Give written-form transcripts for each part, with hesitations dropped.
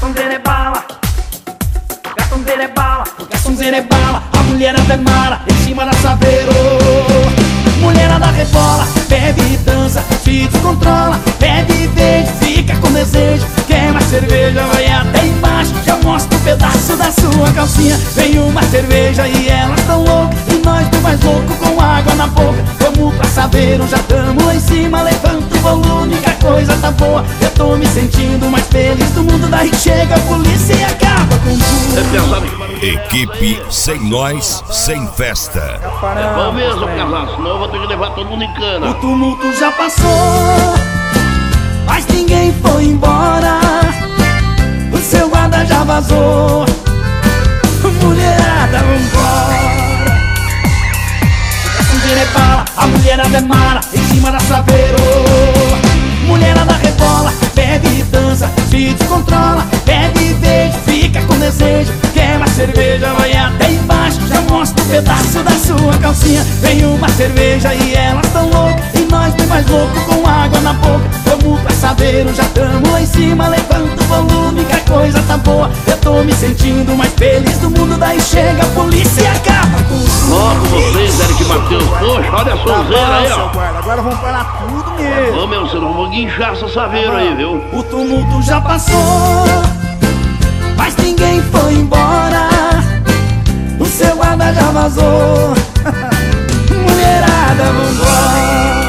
garçomzeira é bala, garçomzeira é bala, garçomzeira é bala. A mulherada é mala, em cima da saveiro. Mulherada rebola, bebe e dança, se descontrola, bebe e beija, fica com desejo. Quer mais cerveja, vai até embaixo, já mostra um pedaço da sua calcinha. Vem uma cerveja e elas tão loucas, e nós do mais louco com água na boca. Vamos pra saveiro, já tamo lá em cima, levanta o volume que a coisa tá boa. Eu tô me sentindo mais feliz do mundo, daí chega a polícia e acaba com tudo. Equipe sem nós, sem festa. É bom mesmo, casal, senão eu vou ter que levar todo mundo em cana. O tumulto já passou, mas ninguém foi embora. O seu guarda já vazou. Mulherada, vambora. O garçomzeiro é bala, a mulherada é mala, em cima da saveiro. Mulherada rebola, bebe e dança, se descontrola, bebe e beija, fica com desejo. Quer mais cerveja, vai até embaixo, já mostra um pedaço da sua calcinha. Vem uma cerveja e elas tão loucas, e nós bem mais louco com água na boca. Vamos pra saveiro, já tamo lá em cima, levanta o volume que a coisa tá boa. Eu tô me sentindo mais feliz do mundo, daí chega a polícia e acaba com tudo. Logo vocês, Eric Matheus, poxa, olha a sonzeira aí, ó. Guarda, agora vamos parar tudo mesmo. Ô meu, você não vou guinchar essa saveira aí, viu? O tumulto já passou, mas ninguém foi embora. O seu guarda já vazou. Mulherada, vambora.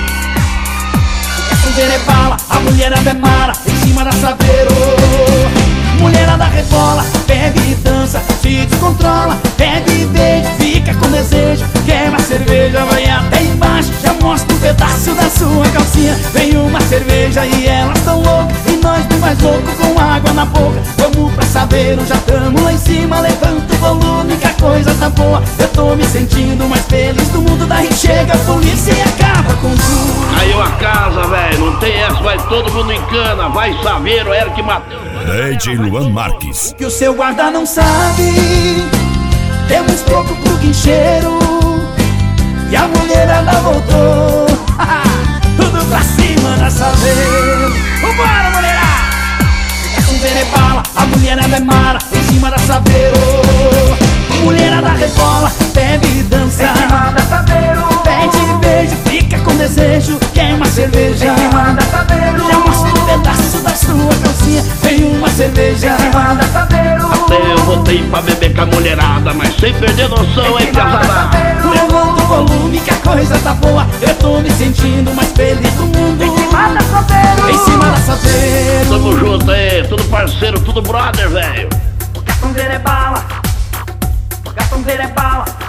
O garçomzeiro é bala, a mulherada é mala, em cima da saveiro. Mulherada rebola, bebe e dança, se descontrola, bebe e beija, fica com desejo. Quer mais cerveja, vai até embaixo, já mostra um pedaço da sua calcinha. Vem uma cerveja e elas tão loucas, e nós bem mais louco com água na boca. Vamos pra saveiro, já tamo lá em cima, levanta o volume que a coisa tá boa. Eu tô me sentindo mais feliz do mundo, daí chega a polícia e acaba com tudo. Aí uma casa, velho, não tem essa, vai todo mundo em cana, vai saveiro, Eric Matheus. DJ Luan Marques. Que o seu guarda não sabe, temos pouco pro guincheiro, e a mulherada voltou. Tudo pra cima da saveiro. Vambora, mulherada! O garçomzeiro é bala, a mulherada é mala, em cima da saveiro. Mulherada rebola, bebe e dança, em cima da saveiro. Pede e beijo, fica com desejo. Quer uma cerveja, em cima da saveiro. Já mostra um pedaço da sua calcinha. Vem uma cerveja, em cima da saveiro. Até eu voltei pra beber com a mulherada, mas sem perder noção, hein, casada? Levanta o volume que a coisa tá boa. Eu tô me sentindo mais feliz do mundo. Em cima da saveiro, em cima da saveiro. Tamo junto aí, tudo parceiro, tudo brother, velho. O garçomzeiro é bala, o garçomzeiro é bala.